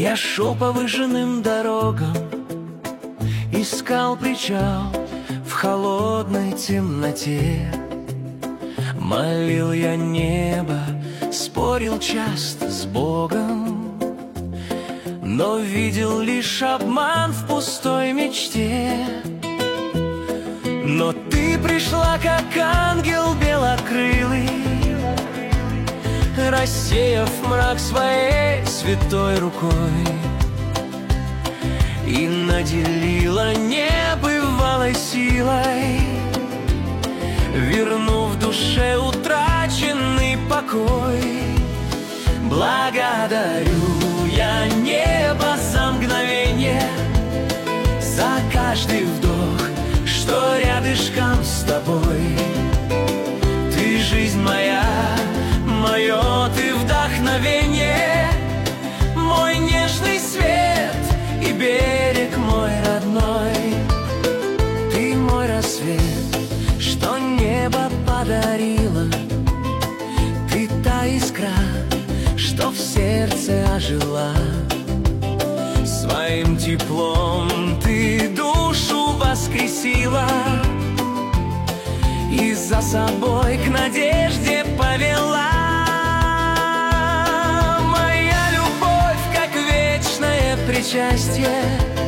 Я шел по выжженным дорогам, искал причал в холодной темноте. Молил я небо, спорил часто с Богом, но видел лишь обман в пустой мечте. Но ты пришла, как ангел белокрылый, рассеяв мрак своей святой рукой, и наделила небывалой силой, вернув душе утраченный покой. Благодарю я небо за мгновение, за каждый вдох, что рядышком с тобой. Ты жизнь моя, мое ты вдохновение, мой нежный свет и берег мой родной. Ты мой рассвет, что небо подарило, ты та искра, что в сердце ожила. Своим теплом ты душу воскресила и за собой к надежде повела. Моя любовь, как вечное причастие,